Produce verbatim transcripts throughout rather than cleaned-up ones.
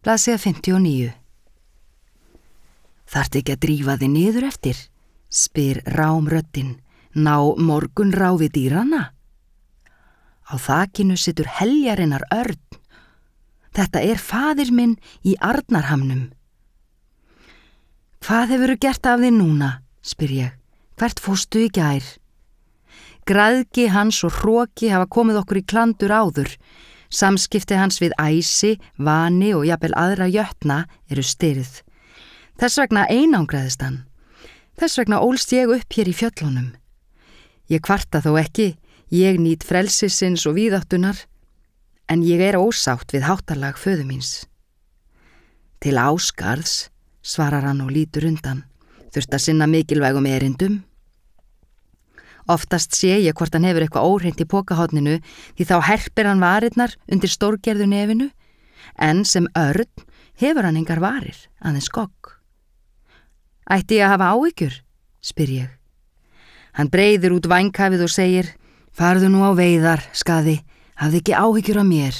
Blaðsíða fimmtíu og níu. Þarft ekki að drífa þig niður eftir, spyr rám röddin, ná morgun ráfi dýrana? Á þakinu situr heljarinnar Örn. Þetta er faðir minn í Arnarhamnum. Hvað hefurðu gert af þig núna, spyr ég. Hvert fórstu í gær? Græðgi hans og hroki hafa komið okkur í klandur áður. Samskipti hans við æsi, vani og jafnvel aðra jötna eru stirð. Þess vegna einangraðist hann. Þess vegna ólst ég upp hér í fjöllunum. Ég kvarta þó ekki, ég nýt frelsisins og víðáttunar, en ég er ósátt við háttalag föður míns. Til Ásgarðs, svarar hann og lítur undan, þurft að sinna mikilvægum erindum. Oftast sé ég hvort hann hefur eitthvað óhreint í pokahotninu því þá herpir hann varirnar undir stórgerðu nefinu, en sem Örn hefur hann engar varir, aðeins skogg. Ætti ég að hafa áhyggjur, spyr ég. Hann breiðir út vængkafið og segir, farðu nú á veiðar, skaði, hafði ekki áhyggjur af mér.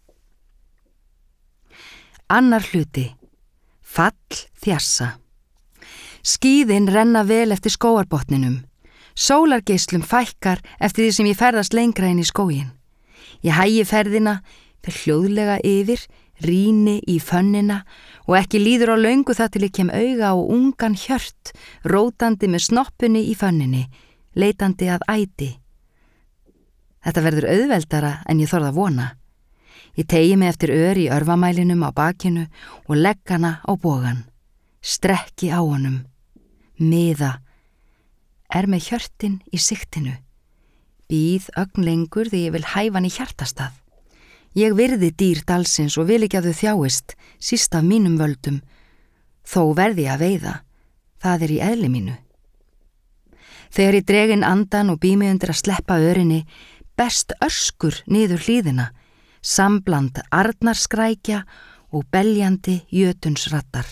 Annar hluti. Fall þjassa. Skíðin renna vel eftir skógarbotninum. Sólargeislum fækkar eftir því sem ég ferðast lengra inn í skóginn. Ég hægi ferðina, fer hljóðlega yfir, rýni í fönnina og ekki líður á löngu það til ég kem auga á ungan hjört, rótandi með snoppunni í fönninni, leitandi að æti. Þetta verður auðveldara en ég þorði að vona. Ég tegi mig eftir ör í örvamælinum á bakinu og legg hana á bogan. Strekki á honum. Miða. Er með hjörtin í sigtinu. Bíð ögn lengur því ég vil hæfa hann í hjartastað. Ég virði dýr dalsins og vil ekki að þau þjáist, síst af mínum völdum. Þó verði ég að veiða. Það er í eðli mínu. Þegar ég dreg inn andan og bý mig undir að sleppa örinni, best öskur niður hlíðina, sambland arnarskrækja og beljandi jötunsrattar.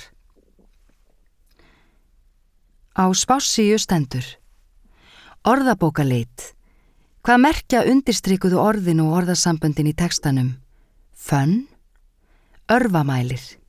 Á spássíu stendur. Orðabókaleit. Hvað merkja undirstrikuðu orðin og orðasamböndin í textanum? Fönn, örvamælir.